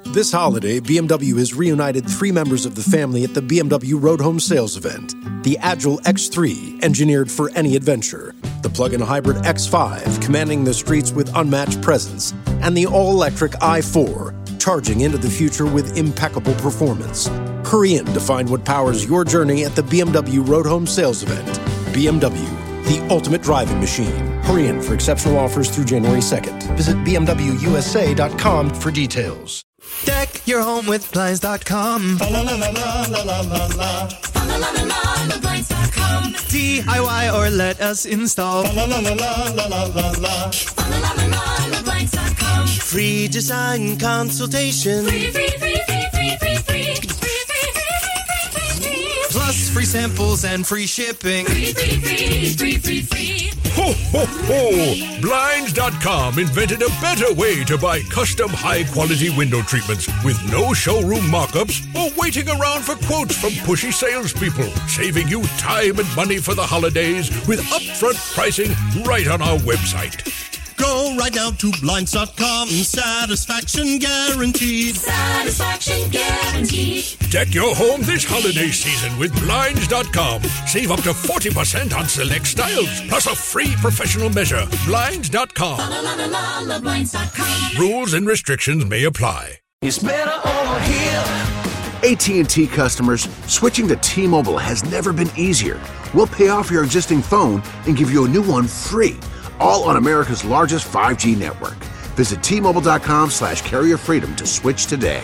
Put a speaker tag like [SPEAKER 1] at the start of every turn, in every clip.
[SPEAKER 1] This holiday, BMW has reunited 3 members of the family at the BMW Road Home Sales event. The Agile X3, engineered for any adventure. The plug-in hybrid X5, commanding the streets with unmatched presence. And the all-electric i4, charging into the future with impeccable performance. Hurry in to find what powers your journey at the BMW Road Home Sales event. BMW, the ultimate driving machine. Hurry in for exceptional offers through January 2nd. Visit BMWUSA.com for details.
[SPEAKER 2] Deck your home with Blinds.com. Blinds.com. DIY or let us install. Blinds.com. Free design consultation. Free. Plus free samples and free shipping. Free.
[SPEAKER 3] Ho, ho, ho! Blinds.com invented a better way to buy custom high-quality window treatments with no showroom mock-ups or waiting around for quotes from pushy salespeople, saving you time and money for the holidays with upfront pricing right on our website.
[SPEAKER 4] Go right now to Blinds.com. Satisfaction guaranteed.
[SPEAKER 5] Satisfaction guaranteed.
[SPEAKER 3] Deck your home this holiday season with Blinds.com. Save up to 40% on select styles, plus a free professional measure. Blinds.com.
[SPEAKER 5] Blinds.com.
[SPEAKER 3] Rules and restrictions may apply.
[SPEAKER 6] It's better over here.
[SPEAKER 7] AT&T customers, switching to T-Mobile has never been easier. We'll pay off your existing phone and give you a new one free. All on America's largest 5G network. Visit T-Mobile.com/carrier freedom to switch today.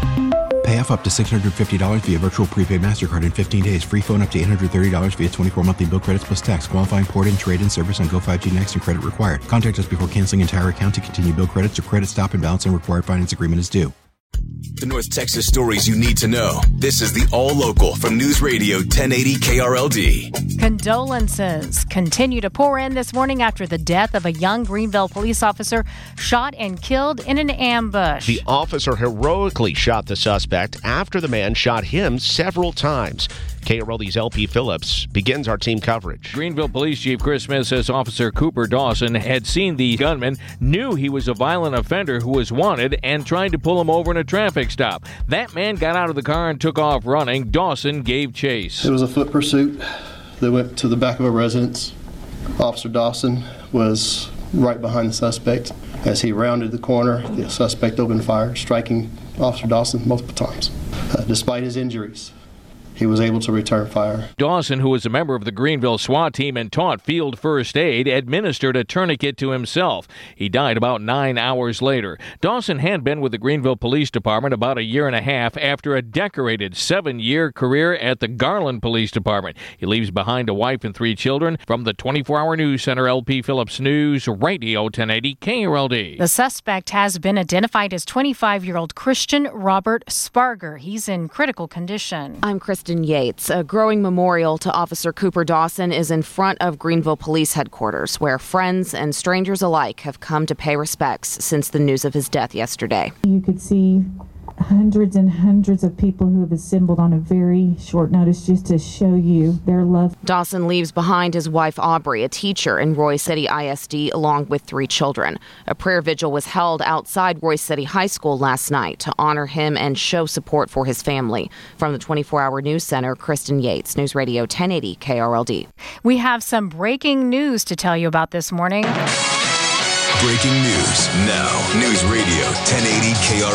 [SPEAKER 8] Pay off up to $650 via virtual prepaid MasterCard in 15 days. Free phone up to $830 via 24 monthly bill credits plus tax. Qualifying port-in, trade-in service on Go 5G Next and credit required. Contact us before canceling entire account to continue bill credits or credit stop and balance and required finance agreement is due.
[SPEAKER 9] The North Texas stories you need to know. This is the All Local from News Radio 1080 KRLD.
[SPEAKER 10] Condolences continue to pour in this morning after the death of a young Greenville police officer shot and killed in an ambush.
[SPEAKER 11] The officer heroically shot the suspect after the man shot him several times. KRLD's LP Phillips begins our team coverage.
[SPEAKER 12] Greenville Police Chief Chris Smith says Officer Cooper Dawson had seen the gunman, knew he was a violent offender who was wanted, and tried to pull him over in a traffic stop. That man got out of the car and took off running. Dawson gave chase.
[SPEAKER 13] It was a foot pursuit. They went to the back of a residence. Officer Dawson was right behind the suspect. As he rounded the corner, the suspect opened fire, striking Officer Dawson multiple times. Despite his injuries, he was able to return fire.
[SPEAKER 12] Dawson, who was a member of the Greenville SWAT team and taught field first aid, administered a tourniquet to himself. He died about 9 hours later. Dawson had been with the Greenville Police Department about a year and a half after a decorated 7-year career at the Garland Police Department. He leaves behind a wife and 3 children. From the 24-hour news center, LP Phillips News Radio 1080 KRLD.
[SPEAKER 10] The suspect has been identified as 25-year-old Christian Robert Sparger. He's in critical condition.
[SPEAKER 14] I'm Kristen Yates. A growing memorial to Officer Cooper Dawson is in front of Greenville Police Headquarters, where friends and strangers alike have come to pay respects since the news of his death yesterday.
[SPEAKER 15] You could see hundreds and hundreds of people who have assembled on a very short notice just to show you their love.
[SPEAKER 14] Dawson leaves behind his wife Aubrey, a teacher in Royse City ISD, along with 3 children. A prayer vigil was held outside Royse City High School last night to honor him and show support for his family. From the 24-hour news center, Kristen Yates, News Radio 1080 KRLD.
[SPEAKER 10] We have some breaking news to tell you about this morning.
[SPEAKER 9] Breaking news now. News Radio 1080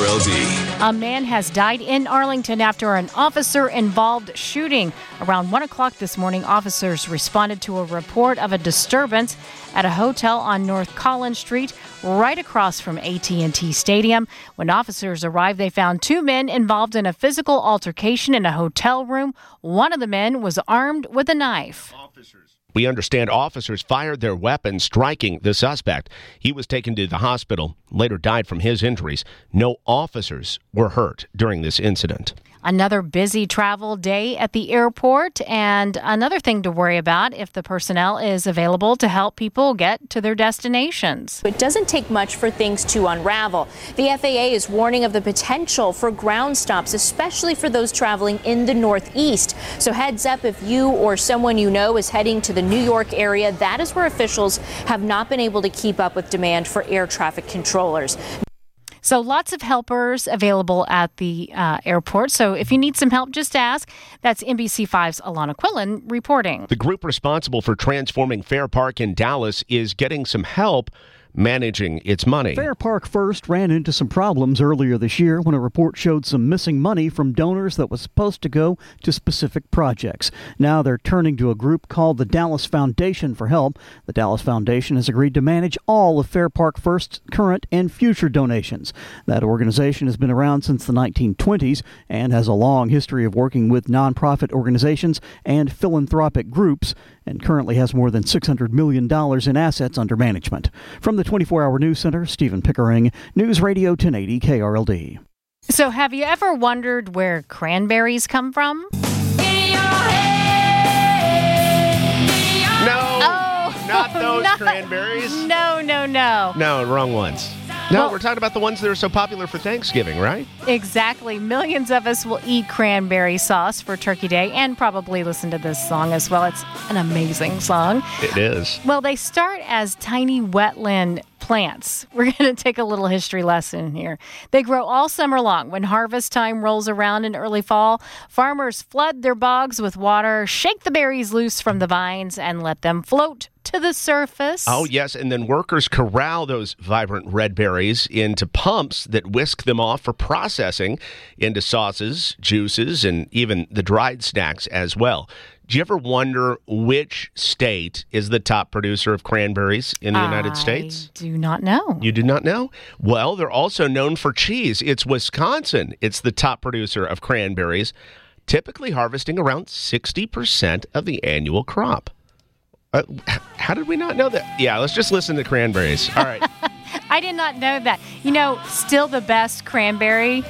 [SPEAKER 9] KRLD.
[SPEAKER 10] A man has died in Arlington after an officer-involved shooting. Around 1 o'clock this morning, officers responded to a report of a disturbance at a hotel on North Collins Street, right across from AT&T Stadium. When officers arrived, they found 2 men involved in a physical altercation in a hotel room. One of the men was armed with a knife.
[SPEAKER 11] We understand officers fired their weapons, striking the suspect. He was taken to the hospital, later died from his injuries. No officers were hurt during this incident.
[SPEAKER 10] Another busy travel day at the airport, and another thing to worry about if the personnel is available to help people get to their destinations.
[SPEAKER 16] It doesn't take much for things to unravel. The FAA is warning of the potential for ground stops, especially for those traveling in the Northeast. So heads up if you or someone you know is heading to the New York area. That is where officials have not been able to keep up with demand for air traffic controllers.
[SPEAKER 10] So lots of helpers available at the airport. So if you need some help, just ask. That's NBC5's Alana Quillen reporting.
[SPEAKER 11] The group responsible for transforming Fair Park in Dallas is getting some help managing its money.
[SPEAKER 17] Fair Park First ran into some problems earlier this year when a report showed some missing money from donors that was supposed to go to specific projects. Now they're turning to a group called the Dallas Foundation for help. The Dallas Foundation has agreed to manage all of Fair Park First's current and future donations. That organization has been around since the 1920s and has a long history of working with nonprofit organizations and philanthropic groups, and currently has more than $600 million in assets under management. From the 24-Hour News Center, Stephen Pickering, News Radio 1080 KRLD.
[SPEAKER 10] So have you ever wondered where cranberries come from?
[SPEAKER 11] Not those cranberries.
[SPEAKER 10] No.
[SPEAKER 11] No, wrong ones. No, we're talking about the ones that are so popular for Thanksgiving, right?
[SPEAKER 10] Exactly. Millions of us will eat cranberry sauce for Turkey Day and probably listen to this song as well. It's an amazing song.
[SPEAKER 11] It is.
[SPEAKER 10] Well, they start as tiny wetland plants. We're going to take a little history lesson here. They grow all summer long. When harvest time rolls around in early fall, farmers flood their bogs with water, shake the berries loose from the vines, and let them float to the surface.
[SPEAKER 11] Oh, yes, and then workers corral those vibrant red berries into pumps that whisk them off for processing into sauces, juices, and even the dried snacks as well. Do you ever wonder which state is the top producer of cranberries in the United States?
[SPEAKER 10] I do not know.
[SPEAKER 11] You do not know? Well, they're also known for cheese. It's Wisconsin. It's the top producer of cranberries, typically harvesting around 60% of the annual crop. How did we not know that? Yeah, let's just listen to cranberries. All right.
[SPEAKER 10] I did not know that. You know, still the best cranberry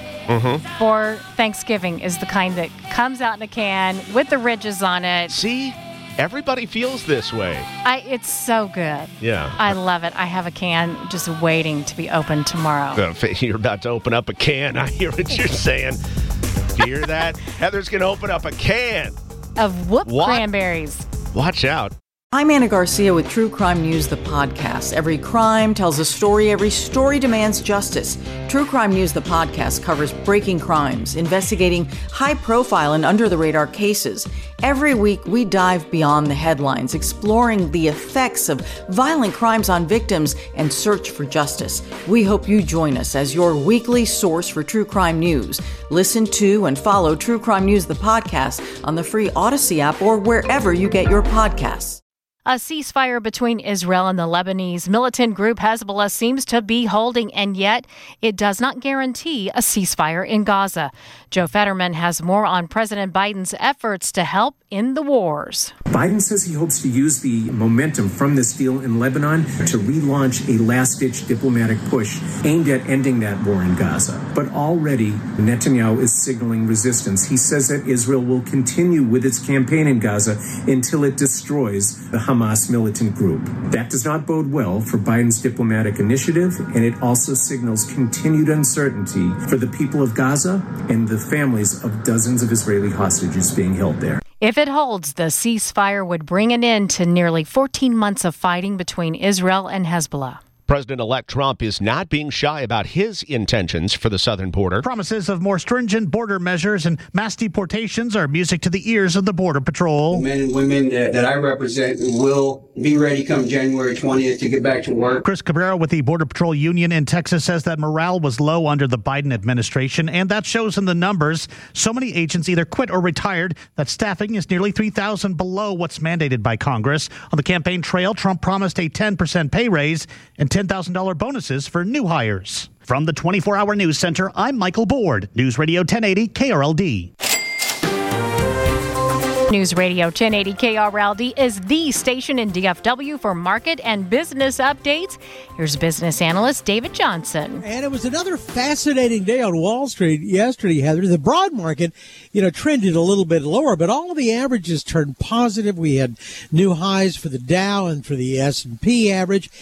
[SPEAKER 10] for Thanksgiving is the kind that comes out in a can with the ridges on it.
[SPEAKER 11] See? Everybody feels this way.
[SPEAKER 10] It's so good.
[SPEAKER 11] Yeah.
[SPEAKER 10] I love it. I have a can just waiting to be opened tomorrow.
[SPEAKER 11] You're about to open up a can. I hear what you're saying. You hear that? Heather's going to open up a can
[SPEAKER 10] of cranberries.
[SPEAKER 11] Watch out.
[SPEAKER 18] I'm Anna Garcia with True Crime News, the podcast. Every crime tells a story. Every story demands justice. True Crime News, the podcast, covers breaking crimes, investigating high-profile and under-the-radar cases. Every week, we dive beyond the headlines, exploring the effects of violent crimes on victims and search for justice. We hope you join us as your weekly source for true crime news. Listen to and follow True Crime News, the podcast, on the free Odyssey app or wherever you get your podcasts.
[SPEAKER 10] A ceasefire between Israel and the Lebanese militant group Hezbollah seems to be holding, and yet it does not guarantee a ceasefire in Gaza. Joe Fetterman has more on President Biden's efforts to help in the wars.
[SPEAKER 19] Biden says he hopes to use the momentum from this deal in Lebanon to relaunch a last-ditch diplomatic push aimed at ending that war in Gaza. But already Netanyahu is signaling resistance. He says that Israel will continue with its campaign in Gaza until it destroys the Hamas militant group. That does not bode well for Biden's diplomatic initiative, and it also signals continued uncertainty for the people of Gaza and the families of dozens of Israeli hostages being held there.
[SPEAKER 10] If it holds, the ceasefire would bring an end to nearly 14 months of fighting between Israel and Hezbollah.
[SPEAKER 11] President-elect Trump is not being shy about his intentions for the southern border.
[SPEAKER 20] Promises of more stringent border measures and mass deportations are music to the ears of the Border Patrol.
[SPEAKER 21] The men and women that I represent will be ready come January 20th to get back to work.
[SPEAKER 20] Chris Cabrera with the Border Patrol Union in Texas says that morale was low under the Biden administration, and that shows in the numbers. So many agents either quit or retired that staffing is nearly 3,000 below what's mandated by Congress. On the campaign trail, Trump promised a 10% pay raise and $10,000 bonuses for new hires. From the 24-Hour News Center, I'm Michael Board, News Radio 1080 KRLD.
[SPEAKER 10] News Radio 1080 KRLD is the station in DFW for market and business updates. Here's business analyst David Johnson.
[SPEAKER 22] And it was another fascinating day on Wall Street yesterday, Heather. The broad market, trended a little bit lower, but all of the averages turned positive. We had new highs for the Dow and for the S&P average.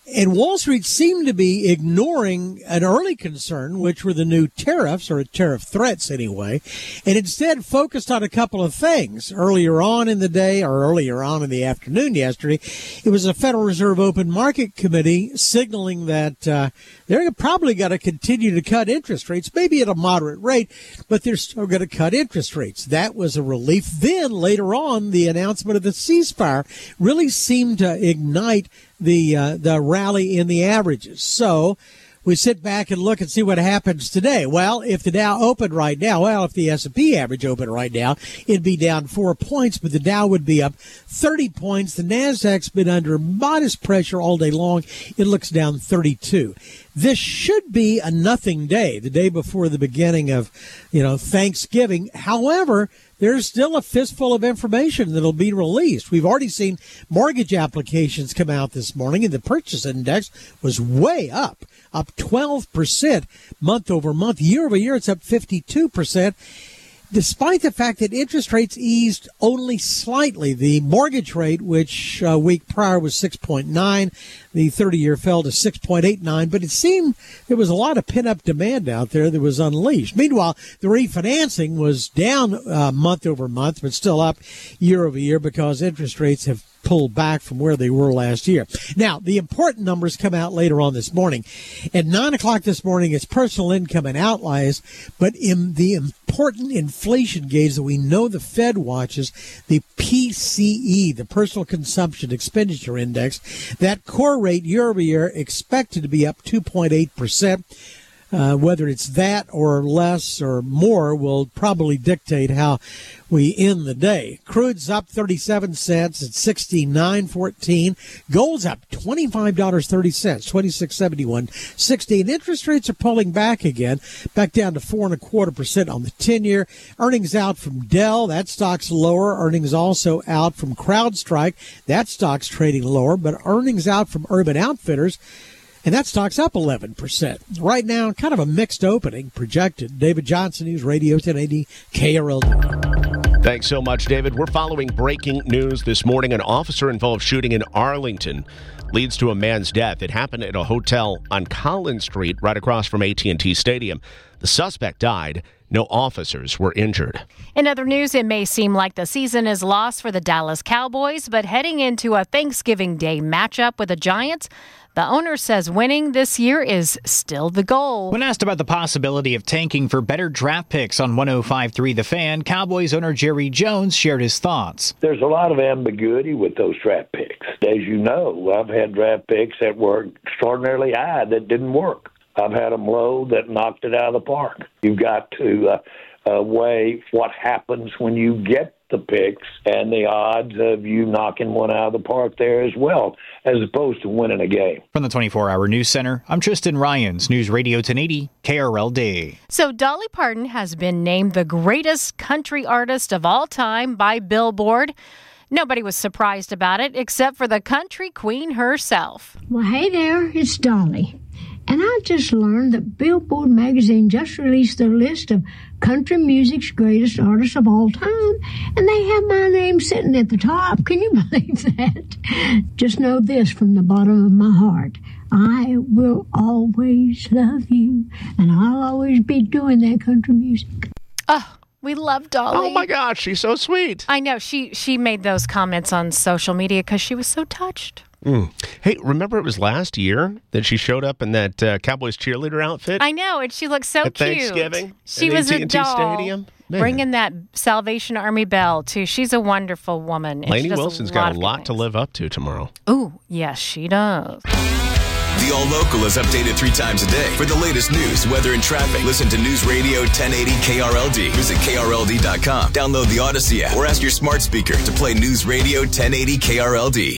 [SPEAKER 22] And Wall Street seemed to be ignoring an early concern, which were the new tariffs, or tariff threats anyway, and instead focused on a couple of things. Earlier on in the day, or earlier on in the afternoon yesterday, it was a Federal Reserve Open Market Committee signaling that they're probably going to continue to cut interest rates, maybe at a moderate rate, but they're still going to cut interest rates. That was a relief. Then later on, the announcement of the ceasefire really seemed to ignite the rally in the averages. So we sit back and look and see what happens today. Well, if the Dow opened right now, if the S&P average opened right now, it'd be down 4 points, but the Dow would be up 30 points. The Nasdaq's been under modest pressure all day long. It looks down 32. This should be a nothing day, the day before the beginning of, Thanksgiving. However, there's still a fistful of information that'll be released. We've already seen mortgage applications come out this morning, and the purchase index was way up 12% month over month. Year over year, it's up 52%. Despite the fact that interest rates eased only slightly. The mortgage rate, which a week prior was 6.9, the 30-year fell to 6.89, but it seemed there was a lot of pent-up demand out there that was unleashed. Meanwhile, the refinancing was down month over month, but still up year over year because interest rates have pulled back from where they were last year. Now, the important numbers come out later on this morning. At 9 o'clock this morning, it's personal income and outliers, but in the important inflation gauge that we know the Fed watches, the PCE, the Personal Consumption Expenditure Index, that core rate year over year expected to be up 2.8%. Whether it's that or less or more will probably dictate how we end the day. Crude's up 37 cents at $69.14. Gold's up $25.30, $26.71.60. And interest rates are pulling back again, back down to 4.25% on the 10-year. Earnings out from Dell, that stock's lower. Earnings also out from CrowdStrike, that stock's trading lower. But earnings out from Urban Outfitters, and that stock's up 11%. Right now, kind of a mixed opening projected. David Johnson, News Radio 1080 KRLD.
[SPEAKER 11] Thanks so much, David. We're following breaking news this morning. An officer-involved shooting in Arlington leads to a man's death. It happened at a hotel on Collins Street, right across from AT&T Stadium. The suspect died. No officers were injured.
[SPEAKER 10] In other news, it may seem like the season is lost for the Dallas Cowboys, but heading into a Thanksgiving Day matchup with the Giants, the owner says winning this year is still the goal.
[SPEAKER 1] When asked about the possibility of tanking for better draft picks on 105.3 The Fan, Cowboys owner Jerry Jones shared his thoughts.
[SPEAKER 2] There's a lot of ambiguity with those draft picks. As you know, I've had draft picks that were extraordinarily high that didn't work. I've had them low that knocked it out of the park. You've got to weigh what happens when you get the picks and the odds of you knocking one out of the park there as well, as opposed to winning a game.
[SPEAKER 1] From the 24-Hour News Center, I'm Tristan Ryans, News Radio 1080, KRLD.
[SPEAKER 10] So Dolly Parton has been named the greatest country artist of all time by Billboard. Nobody was surprised about it except for the country queen herself.
[SPEAKER 23] Well, hey there, it's Dolly. And I just learned that Billboard magazine just released their list of country music's greatest artists of all time. And they have my name sitting at the top. Can you believe that? Just know this from the bottom of my heart. I will always love you. And I'll always be doing that country music.
[SPEAKER 10] Oh, we love Dolly.
[SPEAKER 11] Oh, my gosh, she's so sweet.
[SPEAKER 10] I know. She made those comments on social media because she was so touched.
[SPEAKER 11] Hey, remember it was last year that she showed up in that Cowboys cheerleader outfit?
[SPEAKER 10] I know, and she looked so
[SPEAKER 11] at
[SPEAKER 10] cute.
[SPEAKER 11] Thanksgiving,
[SPEAKER 10] she
[SPEAKER 11] at
[SPEAKER 10] was
[SPEAKER 11] AT&T
[SPEAKER 10] a doll,
[SPEAKER 11] Stadium. Man.
[SPEAKER 10] Bringing that Salvation Army bell, too. She's a wonderful woman.
[SPEAKER 11] Lainey Wilson's got a lot to live up to tomorrow.
[SPEAKER 10] Ooh, yes, she does.
[SPEAKER 9] The All Local is updated 3 times a day. For the latest news, weather, and traffic, listen to News Radio 1080 KRLD. Visit KRLD.com. Download the Odyssey app or ask your smart speaker to play News Radio 1080 KRLD.